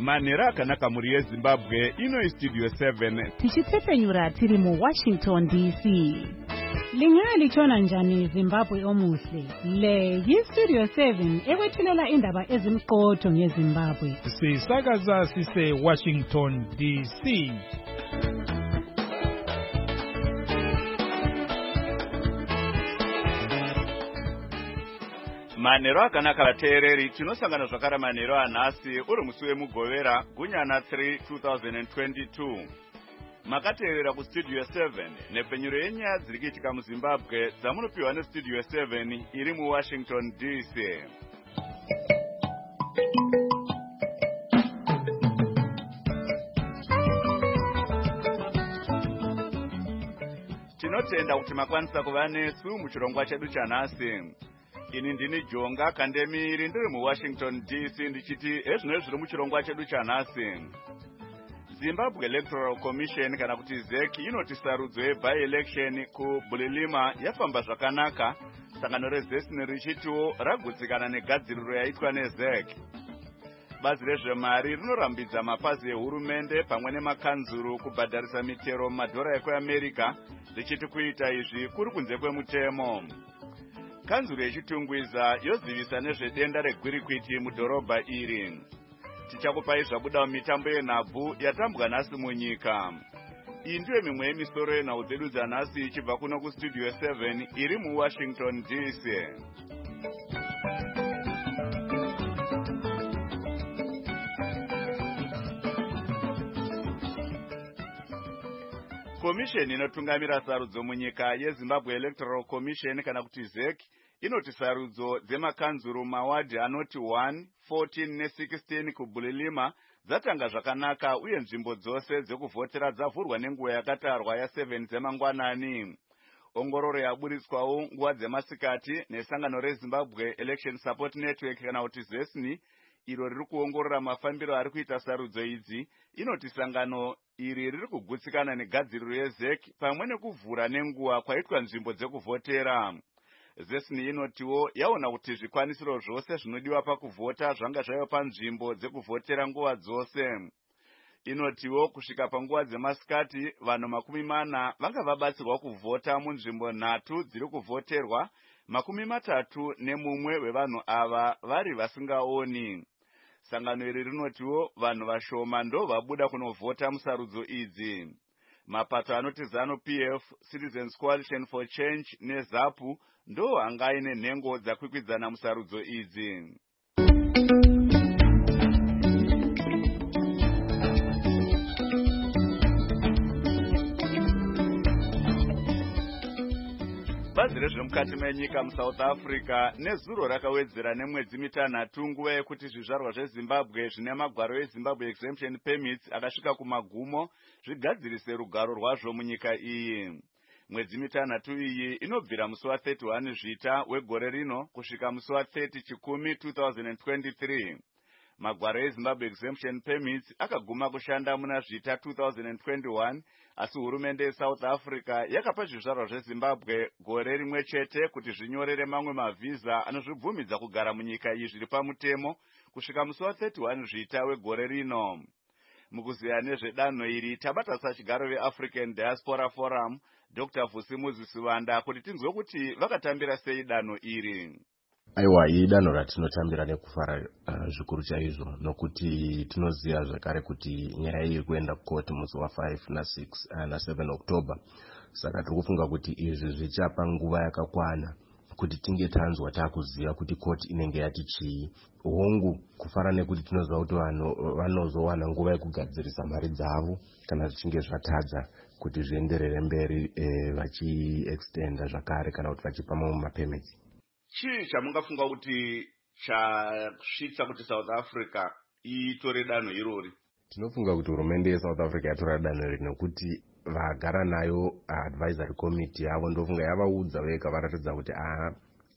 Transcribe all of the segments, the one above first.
manhero akanaka muri yezimbabwe. Ino Studio 7 tichitsepenyura tiri mu Washington DC. Lingalitshona njani Zimbabwe omuhle? Le yi-Studio 7 ekwethulela indaba ezimqotho ngeZimbabwe. Sisakaza sise Washington DC. manhero akanaka vateereri. Tinosangana zvakare manhero anhasi uri musi wemugovera gunyana 3 2022. Makateerera kuStudio 7 nepfenyuro yenyaya dziri kuitika muZimbabwe dzamunopiwa neStudio 7 iri muWashington DC. Tinotenda kuti makwanisa kuva nesu muchirongwa chedu chanhasi. Ini ndini Jonga Kandemiri ndiri muWashington DC ndichiti ezvino zviri muchirongwa chedu chanhasi. Zimbabwe Electoral Commission kana kuti ZEC inoti sarudzo yeby-election kuBulilima yafamba zvakanaka. Sangano rezesini richitiwo ragutsikana negadziriro yaitwa neZEC. Bazi rezvemari rinorambidza mapazi ehurumende pamwe nemakanzuru kubhadharisa mitero mumadhora ekuAmerica richiti kuita izvi kuri kunze kwemutemo. Kanzuru yechitungwiza yozivisa nezvedenda regwirikwiti mudhorobha iri. Tichakupai zvabuda mumitambo yenhabvu yatambwa nhasi munyika. Iyi ndiyo mimwe yemisoro yenhau dzedu dzanhasi ichibva kuno kuStudio 7 iri muWashington DC. Komisheni inotungamira sarudzo munyika yeZimbabwe Electoral Commission kana kuti ZEC inoti sarudzo dzemakanzuru mawadhi anoti 1, 14 ne16 kuBulilima dzatanga zvakanaka uye nzvimbo dzose dzekuvhotera dzavhurwa nenguva yakatarwa ya7 dzemangwanani. Ongororo yaburitswawo nguva dzemasikati nesangano reZimbabwe Election Support Network kana kuti ZESNI iro riri kuongorora mafambiro ari kuita sarudzo idzi. Inoti sangano iri riri kugutsikana negadziriro yeZEC pamwe nekuvhura nenguva kwaitwa nzvimbo dzekuvhotera. ZESNI inotiwo yaona kuti zvikwanisiro zvose zvinodiwa pakuvhota zvanga zvaiva panzvimbo dzekuvhotera nguva dzose. Inotiwo kusvika panguva dzemasikati vanhu 40 vanga vabatsirwa kuvhota munzvimbo 3 dziri kuvhoterwa, 31 wevanhu ava vari vasingaoni. Sangano iri rinotiwo vanhu vashoma ndo vabuda kunovhota musarudzo idzi. Mapato anoti ZANU-PF, Citizens Coalition for Change neZAPU ndo anga aine nhengo dzakwikwidzana musarudzo idzi. Bazi rezvemukati menyika muSouth Africa nezuro rakawedzera nemwedzi 6 nguva yekuti zvizvarwa zveZimbabwe zvine magwaro eZimbabwe Exemption Permits akasvika kumagumo zvigadzirise rugaro rwazvo munyika iyi. Mwedzi 6 iyi inobvira musi wa31 Zvita wegore rino kusvika musi wa30 Chikumi 2023. Magwaro eZimbabwe Exemption Permits akaguma kushanda muna Zvita 2021, asi hurumende yeSouth Africa yakapa zvizvarwa zveZimbabwe gore rimwe chete kuti zvinyorere mamwe mavhiza anozvibvumidza kugara munyika iyi zviri pamutemo kusvika musi wa31 Zvita wegore rino. Mukuziya nezvedanho iri tabata sachigaro veAfrican Diaspora Forum Dr. Vusimuzi Sivanda kuti tinzwe kuti vakatambira sei danho iri. Aiwa, idanho ratinotambira nekufara zvikuru chaizvo nokuti tinoziva zvakare kuti nyaya iri kuenda kukoti musi wa5 na6 na7 October. Saka tiri kufunga kuti izvi zvichapa nguva yakakwana kuti tinge tanzwa takuziva kuti koti inenge yati chii. Hongu kufara nekuti tinoziva kuti vanozowana nguva yekugadzirisa mari dzavo kana zvichinge zvatadza kuti zvienderere mberi vachiextenda zvakare kana kuti vachipa mamwe mapemits. Chii chamungafunga kuti chasvitsa kuti South Africa itore danho irori? Tinofunga kuti hurumende yeSouth Africa yatora danho iri nekuti vagara nayo advisory committee yavo ndofunga yavaudza vega varatidza kuti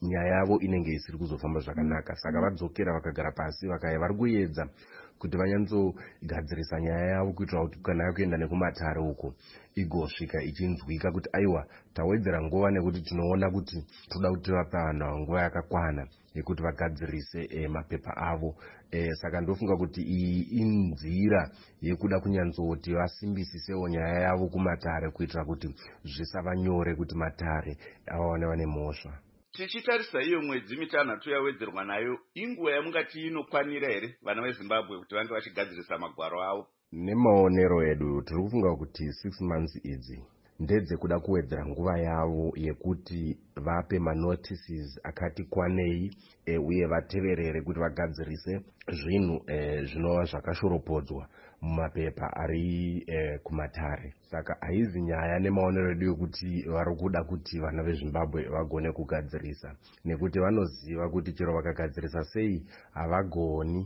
nyaya yavo inenge isiri kuzofamba zvakanaka. Saka vadzokera vakagara pasi vakaya vari kuedza kuti vanyanzogadzirisa nyaya yavo kuitira kuti kana yakuenda nekumatare uko igosvika ichinzwika kuti aiwa tawedzera nguva nekuti tinoona kuti toda kuti vape vanhu nguva yakakwana yekuti vagadzirise mapepa avo. Saka ndofunga kuti iyi inzira yekuda kunyanzoti vasimbisisewo nyaya yavo kumatare kuitira kuti zvisava nyore kuti matare avaone vane mhosva. Tichitarisa iyo mwedzi 6 yawedzerwa nayo, inguva yamungati inokwanira here vana veZimbabwe kuti vange vachigadzirisa magwaro avo? Nemaonero edu tiri kufunga kuti 6 months idzi ndedzekuda kuwedzera nguva yavo yekuti vape manotices akati kwanei uye vateverere kuti vagadzirise zvinhu zvinova zvakashoropodzwa mumapepa ari kumatare. Saka haizi nyaya nemaonero edu yekuti vari kuda kuti vana veZimbabwe vagone kugadzirisa, nekuti vanoziva kuti chero vakagadzirisa sei havagoni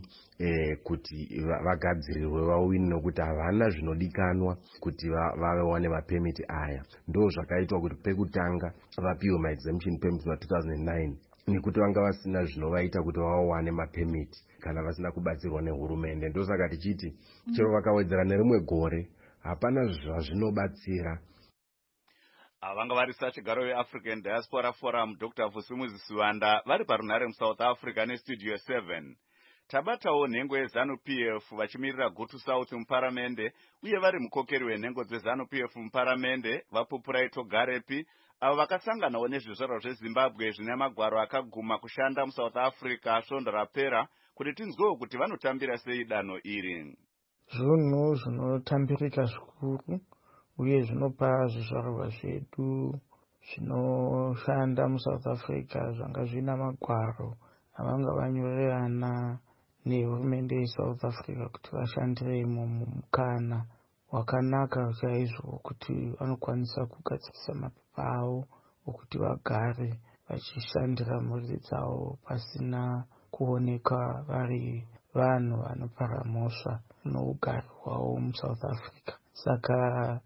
kuti vagadzirirwe vawini, nokuti havana zvinodikanwa kuti vawane mapemiti aya. Ndo zvakaitwa kuti pekutanga vapiwe ma-exemption permits ma-2009 nekuti vanga vasina zvinovaita kuti vawane mapemiti kana vasina kubatsirwa nehurumende. Ndosaka tichiti chero vakawedzera nerimwe gore hapana zvazvinobatsira. Vanga vari sachigaro veAfrican Diaspora Forum Dr. Vusimuzi Siwanda vari parunhare muSouth Africa neStudio 7. Tabatawo nhengo yeZANU-PF vachimirira Gutu South muparamende uye vari mukokeri wenhengo dzeZANU-PF muparamende vaPupurai Togarepi, avo vakasanganawo nezvizvarwa zveZimbabwe zvine magwaro akaguma kushanda muSouth Africa svondo rapera kuti tinzwewo kuti vanotambira sei danho iri. Zvinhu zvinotambirika zvikuru uye zvinopa zvizvarwa zvedu zvinoshanda muSouth Africa zvanga zvina magwaro avanga vanyorerana nehurumende yeSouth Africa kuti vashandiremo mumukana wakanaka chaizvo kuti vanokwanisa kugadzirisa mapepa avo okuti vagare vachishandira mhuri dzavo pasina kuoneka vari vanhu vanopara mhosva nougari hwavo muSouth Africa. Saka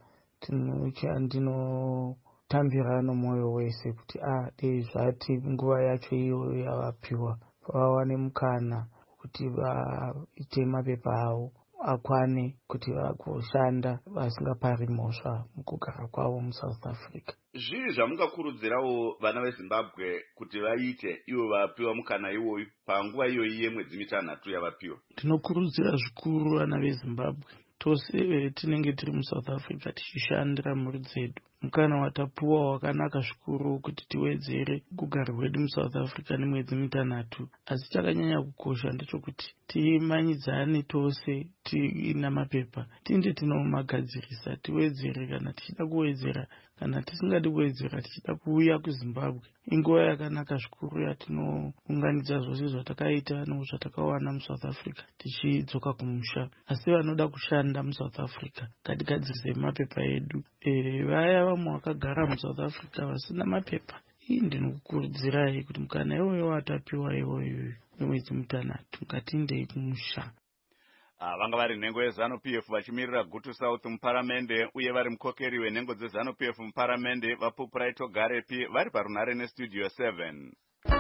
ndinotambira nomwoyo wese kuti dei zvati nguva yacho iyoyo yavapiwa vawane mukana kuti vaite mapepa avo akwane kuti vagoshanda vasingapari mhosva mukugara kwavo muSouth Africa. Zvii zvamungakurudzirawo vana veZimbabwe kuti vaite ivo vapiwa mukana iwoyu panguva iyoyi yemwedzi 6 yavapiwa? Tinokurudzira zvikuru vana veZimbabwe tose tinenge tiri muSouth Africa tichishandira mhuri dzedu. Mukana watapuwa wakanaka zvikuru kuti tiwedzere kugara kwedu muSouth Africa nemwedzi 6, asi chakanyanya kukosha ndechekuti timanyidzane tose tina mapepa tinde tinomagadzirisa tiwedzere kana tichida kuwedzera kana tisingadi kuwedzera tichida kuuya kuZimbabwe. Inguva yakanaka zvikuru yatinounganidza zvose zvatakaita nezvatakawana muSouth Africa tichidzoka kumusha. Asi vanoda kushanda muSouth Africa ngatigadzirise mapepa edu. Vaya vamwe vakagara muSouth Africa vasina mapepa, ndinokukurudzirai kuti mukana iwoyo watapiwa iwoyo nemwedzi 6 ngatiendei kumusha. Vanga vari nhengo yeZANU-PF vachimirira Gutu South muparamende uye vari mukokeri wenhengo dzeZANU-PF muparamende vaPupurai Togarepi vari parunhare neStudio 7.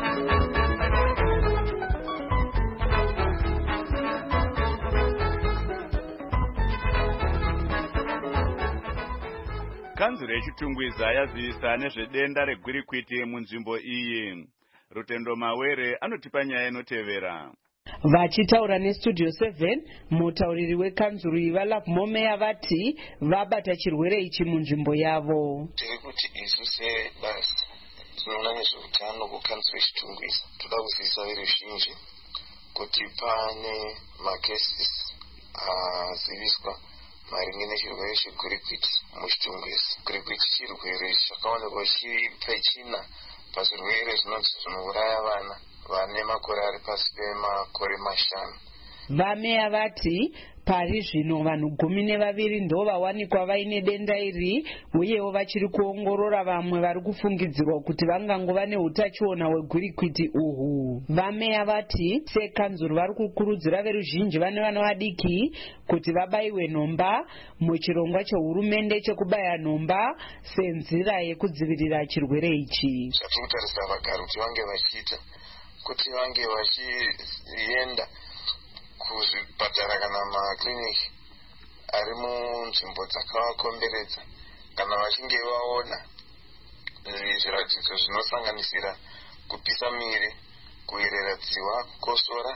Kanzuro yechitungwiza yazivisa nezvedenda regwirikwiti munzvimbo iyi. Rutendo Mawere anotipa nyaya inotevera. Vachitaura neStudio 7, mutauriri wekanzuro ivaLove Momeya vati vabata chirwere ichi munzvimbo yavo. Tiri kuti isu sebasi tinoona nezveutano kukanzuro yechitungwiza toda kuzivisa veruzhinji kuti pane makesis aziviswa maringe nechirwere chegwirikwiti muchitungwiza. Gwirikwiti chirwere chakaonekwa chiri pechina pazvirwere zvinouraya vana vane makore ari pasi pemakore 5. Vameya vati Pari zvino vanhu 12 ndo vawanikwa vaine denda iri, uyewo vachiri kuongorora vamwe vari kufungidzirwa kuti vangangova neutachiona hwegwirikwiti uhu. Vameya vati sekanzuru vari kukurudzira veruzhinji vane vana vadiki kuti vabayiwe nhomba muchirongwa chehurumende chekubaya nhomba senzira yekudzivirira chirwere ichi. Zvatiri kutarisa vagari kuti vange vachiita kuti vange vachienda kuzvipatara kana makliniki ari munzvimbo dzakavakomberedza kana vachinge vaona zviratidzo zvinosanganisira kupisa miri, kuerera dziwa, kukosora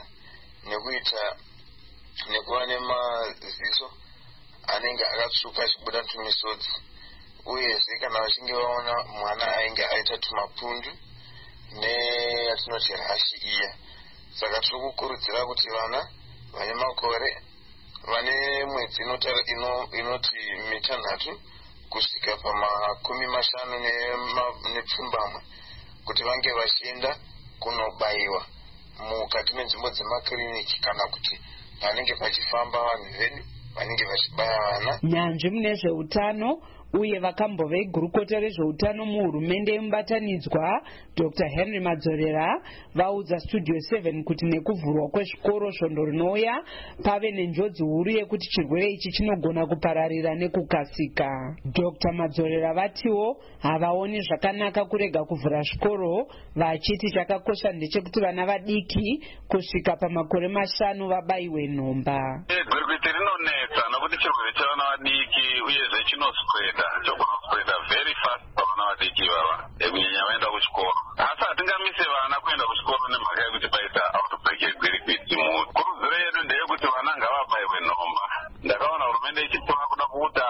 nekuva nemaziso anenge akatsvuka achibuda tumisodzi, uyezve kana vachinge vaona mwana ainge aita tumapundu neyatinoti rashi iya. Saka tiri kukurudzira kuti vana vane makore vane mwedzi inoti 6 kusvika pa50 nepfumbamwe kuti vange vachienda kunobayiwa mukati menzvimbo dzemakiriniki kana kuti panenge pachifamba vanhu vedu vanenge vachibaya vana. Nyanzvi mune zveutano uye vakambo vegurukota rezveutano muhurumende yemubatanidzwa Dr. Henry Madzorera vaudza Studio 7 kuti nekuvhurwa kwezvikoro svondo rinouya pave nenjodzi huru yekuti chirwere ichi chinogona kupararira nekukasika. Dr. Madzorera vatiwo havaoni zvakanaka kurega kuvhura zvikoro, vachiti chakakosha ndechekuti vana vadiki kusvika pamakore 5 vabayiwe nhomba. Gwirikwiti rinonetsa nokuti chirwere chavana vadiki uyezve chinosweda very fast pavana vadiki ivava kunyanya vaenda kuchikoro. Asi hatingamise vana kuenda kuchikoro nemhaka yekuti paita outbreak yegwirikwiti. Kurudziro yedu ndeyekuti vana ngavabayiwe nhomba. Ndakaona hurumende ichitora kuda kuita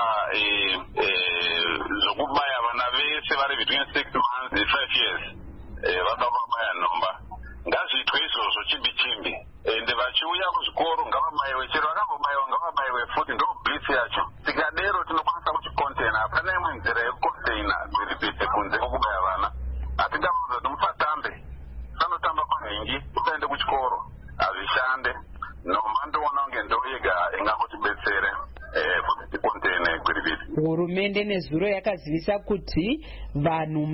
zvokubaya vana vese vari between 6 months and 5 years vada kubaya nhomba. Ngazviitwe izvozvo chimbi ende vachiuya kuzvikoro ngavabayiwe, chero vakambobayiwa ngavabayiwe futi, ndo blitz yacho. Tikadero tinokwanisa kuchikonteina, hapana imwe nzira yekukonteina gwirikwiti kunze kwokubaya vana. Hatingauza kuti musatambe, sanotamba panhingi, usaende kuchikoro, hazvishande. Nhomba ndoona kunge ndo yega ingangotibetsere kuti tikonteine gwirikwiti. Hurumende nezuro yakazivisa kuti vanhu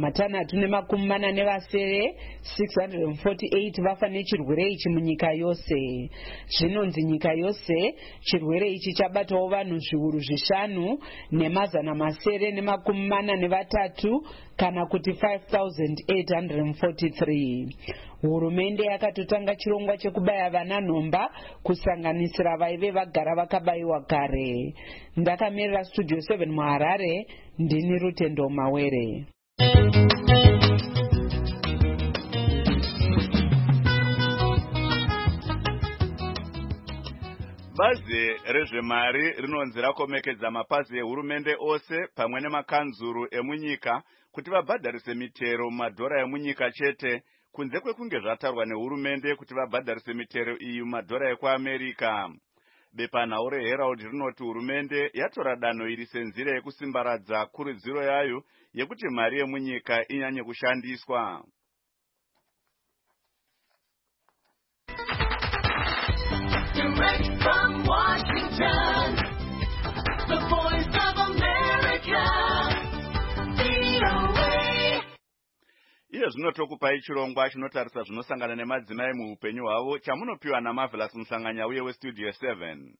648 vafa nechirwere ichi munyika yose. Zvinonzi nyika yose chirwere ichi chabatawo vanhu zviuru 5 ne 743 kana kuti 5843. Hurumende yakatotanga chirongwa chekubaya vana nhomba kusanganisira vaive vagara vakabayiwa kare. Ndakamirira Studio 7 muHarare, ndini Rutendo Mawere. Bazi rezvemari rinonzi rakomekedza mapazi ehurumende ose pamwe nemakanzuru emunyika kuti vabhadharise mitero mumadhora emunyika chete, kunze kwekunge zvatarwa nehurumende kuti vabhadharise mitero iyi mumadhora ekuAmerika. Bepanhau reHerald rinoti hurumende yatora danho iri senzira yekusimbaradza kurudziro yayo yekuti mari yemunyika inyanye kushandiswa. Direct from Washington, the Voice of America, VOA. Iye zvinotokupai chirongwa chinotarisa zvinosangana nemadzimai muupenyu hwavo chamunopiwa naMarvelous Musanganya uye weStudio 7.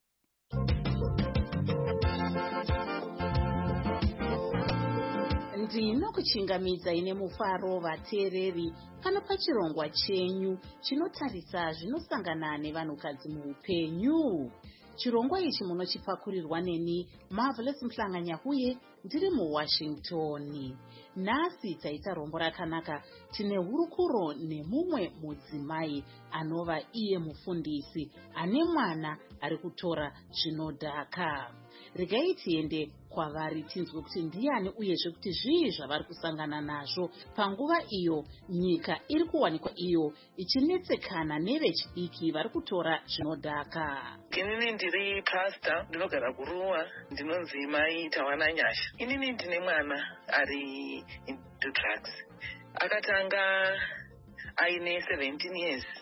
Ndinokuchingamidza ine mufaro vateereri pano pachirongwa chenyu chinotarisa zvinosangana nevanhukadzi muupenyu. Chirongwa ichi munochipakurirwa neni Marvelous Musanganya uye ndiri muWashington. Nhasi taita rombo rakanaka, tine hurukuro nemumwe mudzimai anova iye mufundisi ane mwana ari kutora zvinodhaka. Regai tiende kwavari tinzwe kuti ndiani uyezve kuti zvii zvavari kusangana nazvo panguva iyo nyika iri kuwanikwa iyo ichinetsekana nevechidiki vari kutora zvinodhaka. Inini ndiri pastor, ndinogara kuruwa, ndinonzi Mai Tawananyasha. Inini ndine mwana ari into drugs. Akatanga aine 17 years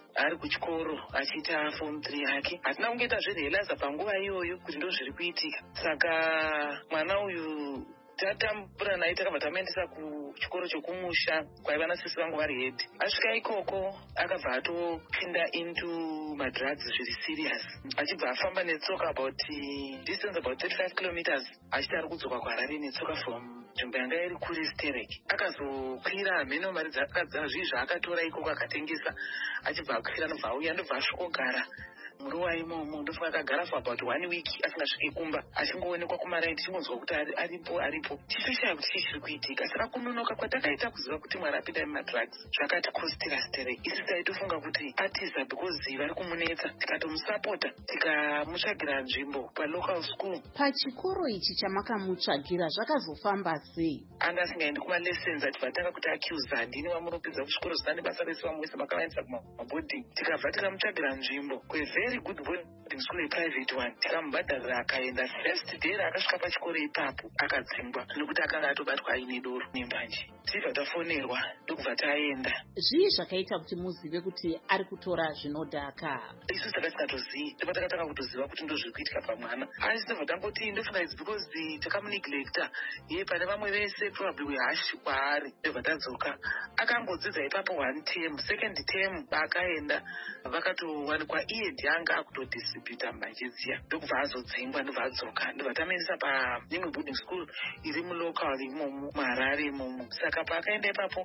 ari kuchikoro achiita form 3 yake. Hatina kungoita zverealiza panguva iyoyo kuti ndo zviri kuitika. Saka mwana uyu tatambura naye takabva tamuendesa kuchikoro chokumusha kwaiva nasisi vangu vari head. Asvika ikoko akabva atopinda into madrugs zviri serious, achibva afamba netsoka about distance about 35 kilometers achiti ari kudzoka kuHarare netsoka from nzvimbo yanga iri kure Stereki. Akazokwira hameno mari dzakadzara zvii zvaakatora ikoko akatengesa, achibva akwira ndobva auya ndobva asvikogara muruwa imomo. Ndofunga akagara for about 1 week asingasviki kumba, achingoonekwa kumaraini tichingonzwa kuti aripo tichishaya kuti chii chiri kuitika. Saka kunonoka kwatakaita kuziva kuti mwari apinda mumadrugs zvakatikostira Stereki. Isi taitofunga kuti atiza because vari kumunetsa, tikatomusapota tikamutsvagira nzvimbo palocal school. Pachikoro ichi chamakamutsvagira zvakazofamba sei? Anga asingaendi kumalessons, ativatanga kuti accuse handini wamuropedza kuchikoro zvisina basa rese vamuisa makavaendesa kumaboarding. Tikabva tikamutsvagira nzvimbo very good boarding school, a private one. Tikamubhadharira akaenda. First day raakasvika pachikoro ipapo akadzingwa nokuti akanga atobatwa aine doro nembanje. Tibva tafonerwa ndokubva taenda. Zvii zvakaita kuti muzive kuti ari kutora zvinodhaka? Isu takasingatozivi, ndipo takatanga kutoziva kuti ndo zviri kuitika pamwana. Asi tobva tangoti ndofunga it's because takamuneglecta ye pane vamwe vese probably wehashi kwaari. Tobva tadzoka akangodzidza ipapo 1 term, second term akaenda vakatowanikwa iye ndianga akutodistributa mbanje dziya, ndokubva azodzingwa ndobva adzoka. Ndobva tamuendesa paimwe boarding school iri mulocal imomo muHarare imomo. Saka paakaenda ipapo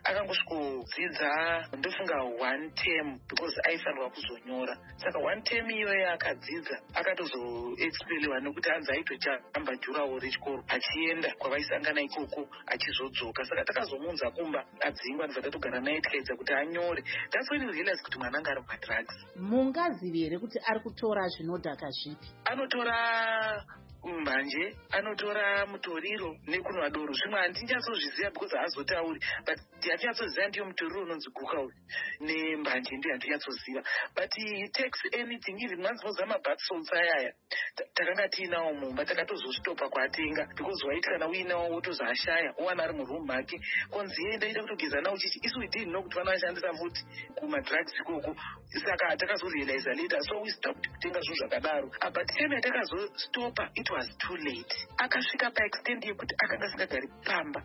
akangosvikodzidza ndofunga 1 term because aifanirwa kuzonyora. Saka 1 term iyoyo akadzidza akatozoexpeliwa nokuti anzi aitojamba jurawo rechikoro achienda kwavaisangana ikoko achizodzoka. Saka takazomunza kumba adzingwa ndobva tatogara naye tikaedza kuti anyore. That's when we realized kuti mwana anga ari mumadrugs. Mungazivi here kuti ari kutora zvinodhaka zvipi? Anotora mbanje, anotora mutoriro nekunwa doro. Zvimwe handinyatsozviziva because haazotauri, but handinyatsozviziva ndiyo mutoriro unonzi guka uyu nembanje ndiyo handinyatsozviziva. But he takes anything, even once mozama bath salts ayaya takanga tiinawo mumba takatozozvitopa kuatenga because waiti kana uinawo wotozoashaya owana ari muroom make konzi enda ida kutogeza nawo chichi. Isu we didn't know kuti vanoshandisa futi kumadrugs ikoko. Saka takazorealiza later, so we stopped kutenga zvinhu zvakadaro. But time yatakazostopa it was too late. Akasvika paextend yekuti akanga asingagari pamba,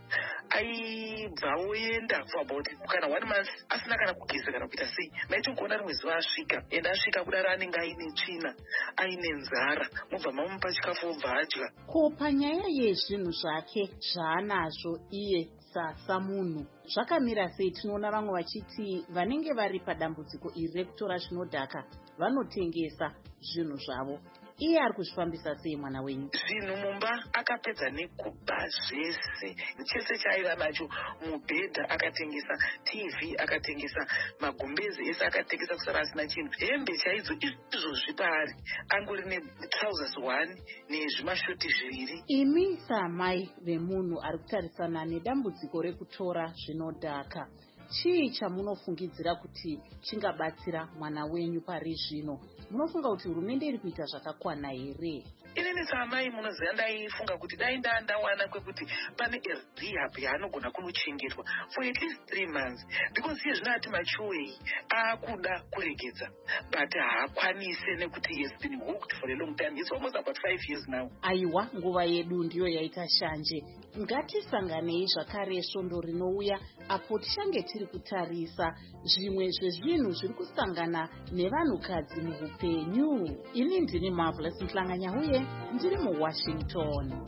aibva oenda for about kana 1 month asina kana kugeza kana kuita sei. Maitongoona rimwe zuva asvika, ende asvika kudaro anenge aine tsvina aine nzara, mubva mamupa chikafu obva adya. Ko panyaya yezvinhu zvake zvaanazvo iye samunhu zvakamira sei? Tinoona vamwe vachiti vanenge vari padambudziko iri rekutora zvinodhaka vanotengesa zvinhu zvavo. Iye ari kuzvifambisa sei mwana wenyu? Zvinhu mumba akapedza nekuba zvese, chese chaaiva nacho. Mubhedha akatengesa, TV akatengesa, magumbezi ese akatengesa kusara asina chinhu. Hembe chaidzo izvozvi paari angori netrousers 1 nezvimashoti 2. Imi samai vemunhu ari kutarisana nedambudziko rekutora zvinodhaka, chii chamunofungidzira kuti chingabatsira mwana wenyu pari zvino? Munofunga kuti hurumende iri kuita zvakakwana here? Inini samai munoziva ndaifunga kuti dai ndawana kwekuti pane rehab yaanogona kunochengetwa for at least 3 months because iye zvino ati machuwei akuda kuregedza but haakwanise nekuti he has been hooked for a long time. It's almost about 5 years now. Aiwa, nguva yedu ndiyo yaita shanje. Ngatisanganei zvakare svondo rinouya apo tichange tiri kutarisa zvimwe zvezvinhu zviri kusangana nevanhukadzi muhupenyu. Ini ndini Marvelous Mhlanganya uye ndiri muWashington.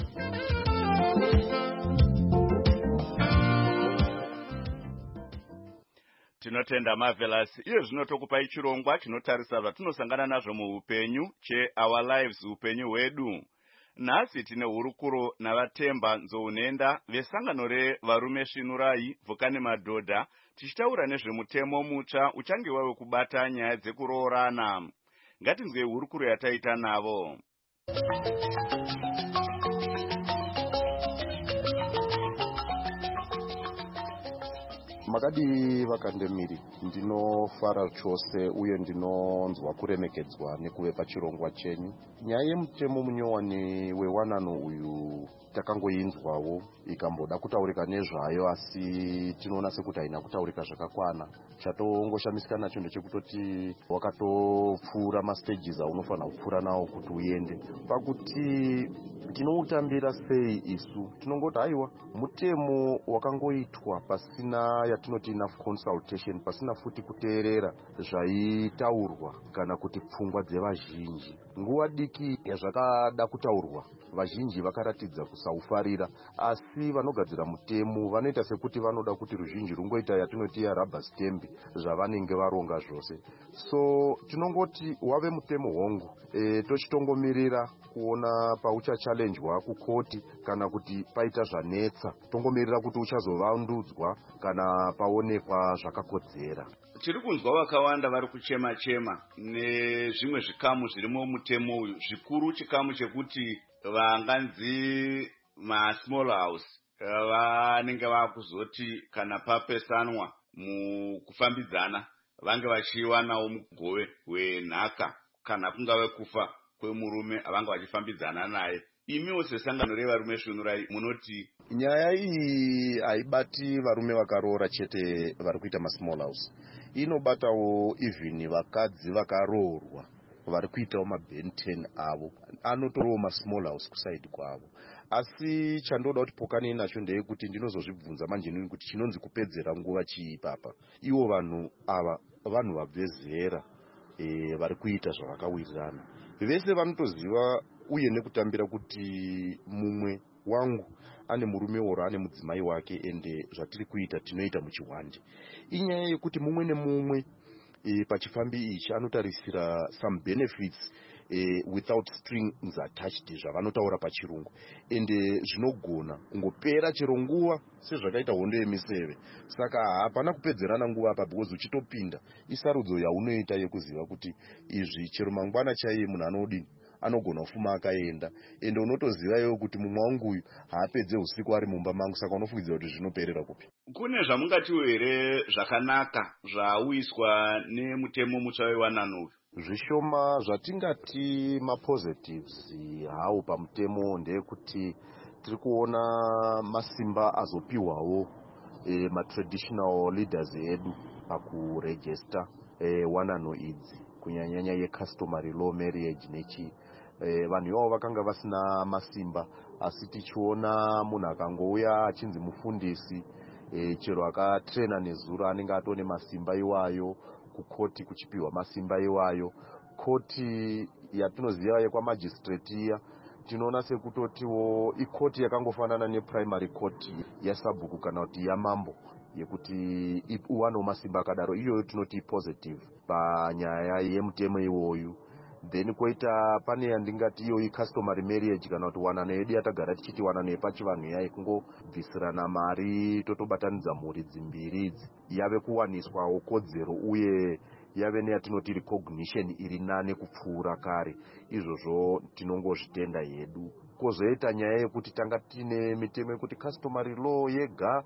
Tinotenda Marvelous. Iye zvino tokupai chirongwa chinotarisa zvatinosangana nazvo muupenyu che-Our Lives, upenyu hwedu. Nhasi tine hurukuro navatemba Nzounenda vesangano revarume Svinurai Vhukani Madhodha, tichitaura nezvemutemo mutsva uchange wave kubata nyaya dzekuroorana. Ngatinzwe hurukuro yataita navo. Makadi vakandemiri ndinofara chose uye ndinonzwa kuremekedzwa nekuve pachirongwa chenyu. Nyaya yemutemo munyowani wewanano uyu takangoinzwawo ikamboda kutaurika nezvayo, asi tinoona sekuti haina kutaurika zvakakwana. Chatongoshamisika nacho ndechekutoti wakatopfuura mastages aunofanira kupfuura nawo kuti uende. Pakuti tinoutambira sei isu? Tinongoti haiwa mutemo wakangoitwa pasina yatinoti enough consultation, pasina futi kuteerera zvaitaurwa kana kuti pfungwa dzevazhinji. Nguva diki yazvakada kutaurwa vazhinji vakaratidza kusaufarira, asi vanogadzira mutemo vanoita sekuti vanoda kuti ruzhinji rungoita yatinoti rubber stamp zvavanenge varonga zvose. So tinongoti wave mutemo hongu, tochitongomirira kuona pauchachallenjwa kukoti kana kuti paita zvanetsa, tongomirira kuti uchazovandudzwa kana paonekwa zvakakodzera. Tiri kunzwa vakawanda vari kuchema-chema nezvimwe zvikamu zvirimo mutemo uyu, zvikuru chikamu chekuti vanganzi ma-small house vanenge vakuzoti kana papesanwa mukufambidzana vange vachiwanawo mugove wenhaka kana kungave kufa kwemurume vange vachifambidzana naye. Imiwo sesangano revarume svunurai munoti nyaya iyi haibati varume vakaroora chete vari kuita ma-small house, inobatawo even vakadzi vakaroorwa vari kuitawo ma-Ben10 avo, anotorawo ma-small house kusaidi kwavo. Asi chandoda kuti pokane nacho ndeyekuti ndinozozvibvunza manje nini kuti chinonzi kupedzera nguva chii papa. Ivo vanhu ava vanhu vabve zera vari kuita zvavakawirirana. Vese vanotoziva uye nekutambira kuti mumwe wangu ane murume oro ane mudzimai wake, ende zvatiri kuita tinoita muchiwande. Inyaya yekuti mumwe nemumwe pachifambi ichi anotarisira some benefits without strings attached zvavanotaura pachirungu, ende zvinogona kungopera chero nguva sezvakaita hondo yemiseve. Saka hapana kupedzerana nguva apa, because uchitopinda isarudzo yaunoita yekuziva kuti izvi chero mangwana chaiye munhu anodini anogona kufuma akaenda, ende unotoziva iwe kuti mumwe wangu uyu haapedze usiku ari mumba mangu, saka unofungidzira kuti zvinoperera kupi. Kune zvamungatiwo here zvakanaka zvauiswa nemutemo mutsva wewanano uyu? Zvishoma zvatingati mapositives hawo pamutemo ndeyekuti tiri kuona masimba azopiwawo matraditional leaders edu pakuregister wanano idzi, kunyanyanya yecustomary law marriage nechi. Vanhu ivavo vakanga vasina masimba, asi tichiona munhu akangouya achinzi mufundisi, chero akatrena nezuro anenge atone masimba iwayo, kukoti kuchipiwa masimba iwayo. Koti yatinoziva yekwamagistrate iya tinoona sekutotiwo ikoti yakangofanana neprimary court yasabhuku kana kuti yamambo, yekuti uwano masimba akadaro. Iyoyo tinoti positive panyaya yemutemo iwoyu. Then koita pane yandingati iyo customary marriage kana kuti wanano yedu yatagara tichiti wanano yepachivanhu yai kungobvisirana mari totobatanidza mhuri dzimbiri idzi, yave kuwaniswawo kodzero uye yave neyatinoti recognition iri nane kupfuura kare. Izvozvo tinongozvitenda yedu. Kozoita nyaya yekuti tanga tine mitemo yekuti customary law yega,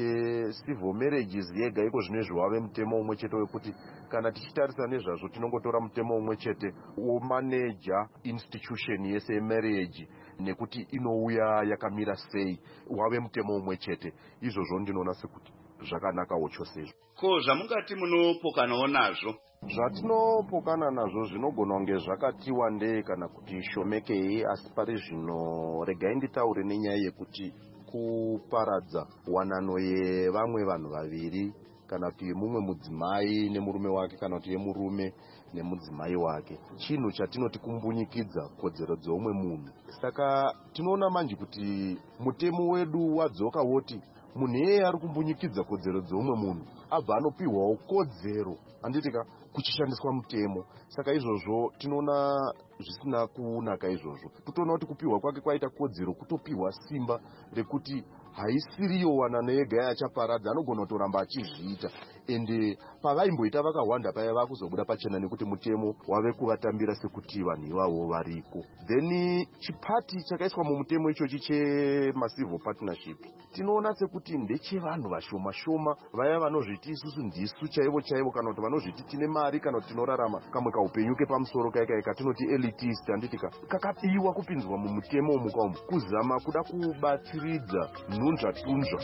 civil marriages yega, iko zvinezvi wave mutemo umwe chete wekuti kana tichitarisa nezvazvo tinongotora mutemo umwe chete womanager institution yese yemarriage nekuti inouya yakamira sei, wave mutemo umwe chete. Izvozvo ndinoona sekuti zvakanakawo chose. Ko zvamungati munopokanawo nazvo? Zvatinopokana nazvo zvinogona kunge zvakati wandei kana kuti shomekei, asi pari zvino regai nditaure nenyaya yekuti kuparadza wanano yevamwe vanhu vaviri, kana kuti mumwe mudzimai nemurume wake, kana kuti yemurume nemudzimai wake, chinhu chatinoti kumbunyikidza kodzero dzeumwe munhu. Saka tinoona manje kuti mutemo wedu wadzoka woti munhu yeye ari kumbunyikidza kodzero dzeumwe munhu abva anopiwawo kodzero handitika kuchishandiswa mutemo. Saka izvozvo tinoona zvisina kunaka. Izvozvo totoona kuti kupiwa kwake kwaita kodzero kutopiwa simba rekuti haisiriyo wanano yega yachaparadza, anogona kutoramba achizviita. ende pavaimboita vakawanda paya vakuzobuda pachena nekuti mutemo wave kuvatambira sekuti vanhu ivavo variko. Then chipati chakaiswa mumutemo ichochi chemacivil partnership tinoona sekuti ndechevanhu vashoma shoma, vaya vanozviti isusu ndisu chaivo chaivo, kana kuti vanozviti tine mari, kana kuti tinorarama kamwe kaupenyu kepamusoro kaikaika tinoti elitist, handitika kakapiwa kupinzwa mumutemo muka kuzama kuda kubatsiridza nhunzva tunzva.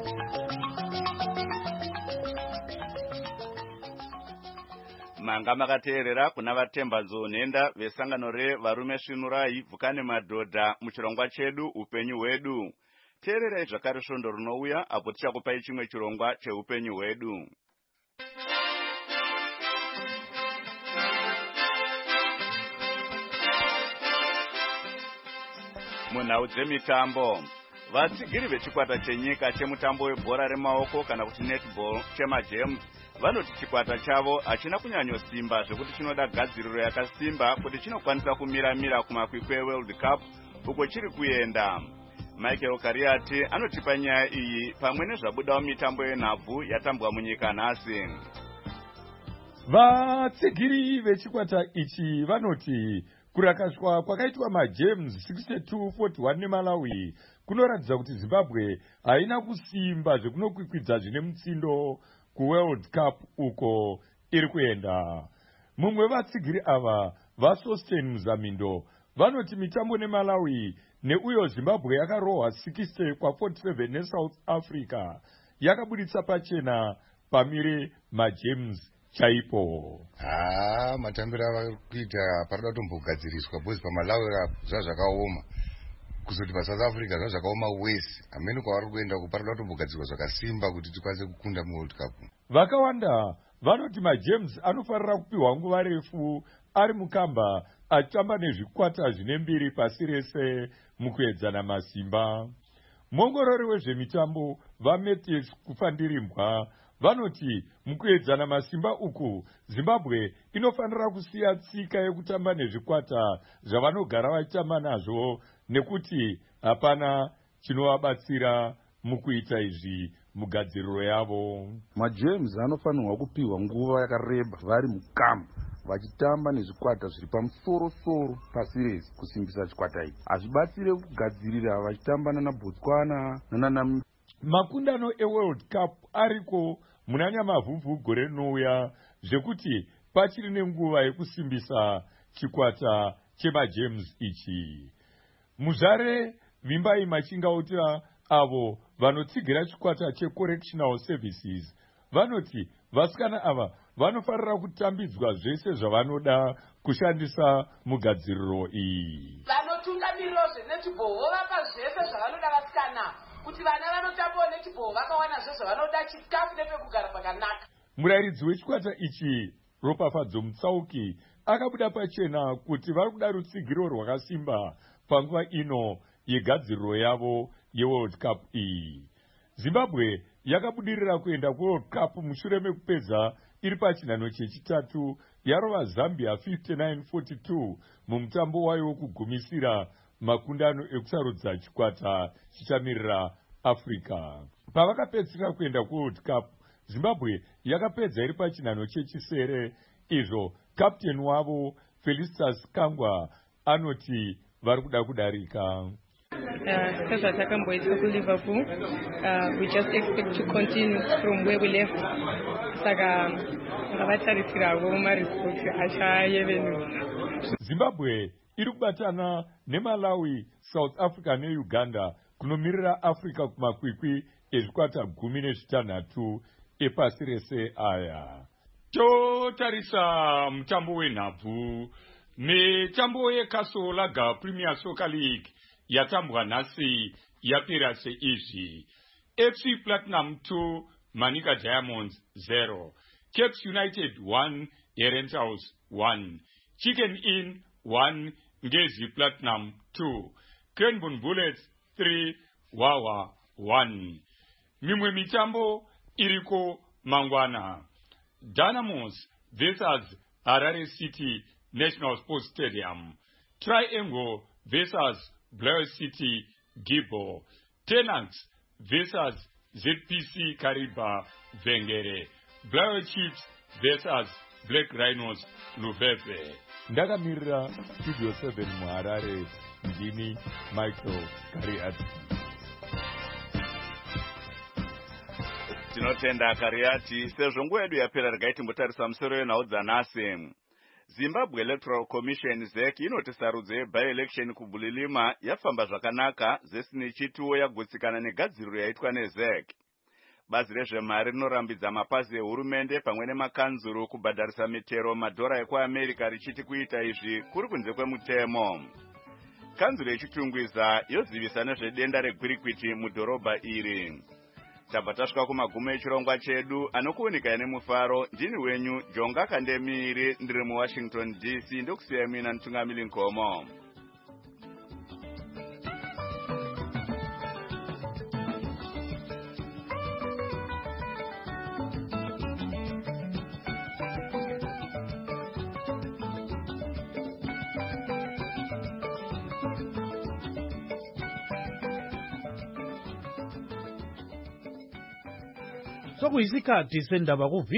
Manga makateerera kuna vatemba nzonhenda vesangano revarume svinurai vhukane madhodha muchirongwa chedu upenyu hwedu. Teererai zvakare svondo rinouya apo tichakupai chimwe chirongwa cheupenyu hwedu. Munhau dzemitambo, vatsigiri vechikwata chenyika chemutambo webhora remaoko kana kuti netball chemagems vanoti chikwata chavo hachina kunyanyosimba zvekuti chinoda gadziriro yakasimba kuti chinokwanisa kumira kumakwikwi eWorld Cup uko chiri kuenda. Michael Kariati anotipa nyaya iyi pamwe nezvabudawo mitambo yenhabvu yatambwa munyika nhasi. Vatsigiri vechikwata ichi vanoti kurakashwa kwakaitwa magems 62-41 neMalawi kunoratidza kuti Zimbabwe haina kusimba zvekunokwikwidzwa zvine mutsindo kuWorld Cup uko iri kuenda. Mumwe wevatsigiri ava vaSosten Muzamindo vanoti mitambo neMalawi neuyo Zimbabwe yakarohwa 60-47 neSouth Africa yakabuditsa pachena pamire magems chaipo. Matambiro avakuita parada kutombogadziriswa bozi paMalawi zvazvakaoma kuzoti paSouth Africa zvazvakaoma wese. Amene kwavari kuenda kuparada kutombogadzirwa zvakasimba kuti tikwanise kukunda muWorld Cup. Vakawanda vanoti magems anofanira kupiwa nguva refu ari mukamba achitamba nezvikwata zvine mbiri pasi rese mukuedzana masimba. Muongorori wezvemitambo vaMatthews Kufandirimbwa vanoti mukuedzana masimba uku Zimbabwe inofanira kusiya tsika yekutamba nezvikwata zvavanogara vachitamba nazvo nekuti hapana chinovabatsira mukuita izvi mugadziriro yavo. Magems anofanirwa kupiwa nguva yakareba vari mukamba vachitamba nezvikwata zviri pamusoro-soro pasi rese kusimbisa chikwata ichi. Hazvibatsire kugadzirira vachitamba nana Botswana nana makundano eWorld Cup ariko muna Nyamavhuvhu gore rinouya zvekuti pachiri nenguva yekusimbisa chikwata chemagems ichi. Muzvare Vimbai Machingautira avo vanotsigira chikwata checorrectional services vanoti vasikana ava vanofanira kutambidzwa zvese zvavanoda kushandisa mugadziriro iyi. Vanotungamiriro zvenetball vovapa zvese zvavanoda vasikana kuti vana vanotambawo netball vakawana zvese zvavanoda, chikafu nepekugara pakanaka. Murairidzi wechikwata ichi Ropafadzo Mutsauki akabuda pachena kuti vari kuda rutsigiro rwakasimba panguva ino yegadziriro yavo yeWorld Cup iyi. Zimbabwe yakabudirira kuenda kuWorld Cup mushure mekupedza iri pachinhano chechitatu yarova Zambia 59-42 mumutambo wayo wokugumisira makundano ekusarudza chikwata chichamirira Africa. Pavakapedzisira kuenda kuWorld Cup, Zimbabwe yakapedza iri pachinhano chechisere, izvo kapteni wavo Felicitas Kangwa anoti vari kuda kudarika. Sezvatakamboitwa kuLiverpool, we just expect to continue from where we left. Saka ngavatarisirawo maresults achayevenuka. Zimbabwe iri kubatana neMalawi, South Africa neUganda kunomirira Africa kumakwikwi ezvikwata 16 epasi rese aya. Totarisa mutambo wenhabvu. Mitambo yeCastle Lager Premier Soccer League yatambwa nhasi yapera seizvi: FC Platinum 2 Manica Diamonds 0, Cape United 1 Herentals 1, Chicken Inn 1 Ngezi Platinum 2, Cranbourne Bullets 3 Wawa 1. Mimwe mitambo iriko mangwana: Dynamos vs Harare City National Sports Stadium, Triangle vs Blair City Gibbo, Tenants vs ZPC Kariba Vengere, Black Chiefs versus Black Rhinos Lubebe. Ndakamirira Studio 7 muHarare, ndini Michael Kariati. Tinotenda Kariati, sezvo nguva yedu yapera regai timbotarisa musoro yenhau dzanhasi. Zimbabwe Electoral Commission ZEC inoti sarudzo yebi-election kuBulilima yafamba zvakanaka zesine chituwo yagutsikana negadziriro yaitwa neZEC. Bazi rezvemari rinorambidza mapazi ehurumende pamwe nemakanzuru kubhadharisa mitero madhora ekuAmerica richiti kuita izvi kuri kunze kwemutemo. Kanzuru yechitungwiza yozivisa nezvedenda regwirikwiti mudhorobha iri. Tabva tasvika kumagumo echirongwa chedu anokuunika nemufaro. Ndini wenyu Jonga Kandemiri, ndiri muWashington DC, ndokusiyai mina Ntungamili Nkomo. Sokuyisikhathi sendaba